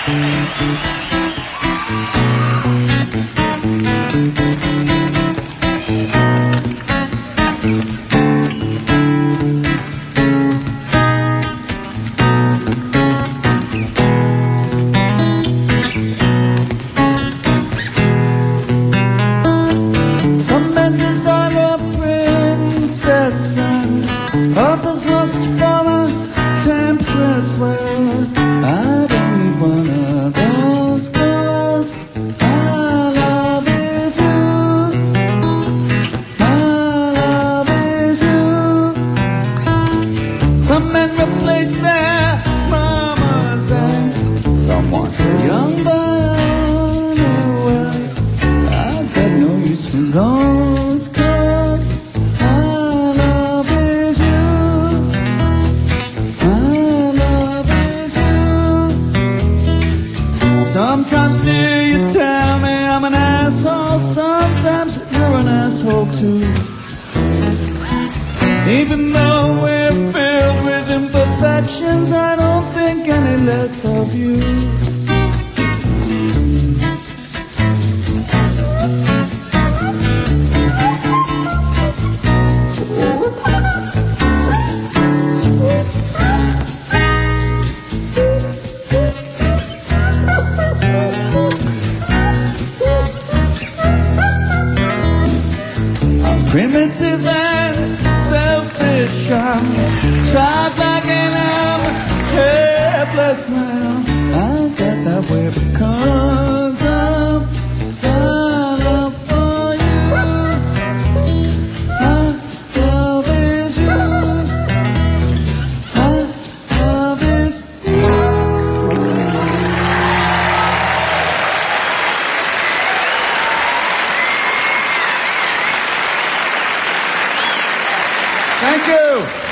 Some men desire a princess and others lust for a temptress. Well, I don't need one of those, 'cause my love is you. My love is you. Some men replace their mamas and some want a young boy. Well, I've got no use for those, 'cause my love is you. My love is you. Sometimes, dear, you tell me I'm an asshole. Sometimes you're an asshole too. Even though we're filled with imperfections, I don't think any less of you. Primitive and selfish, I'm childlike and I'm helpless. Well, I got that way because of my love for you. My love is you. My love is you. Thank you.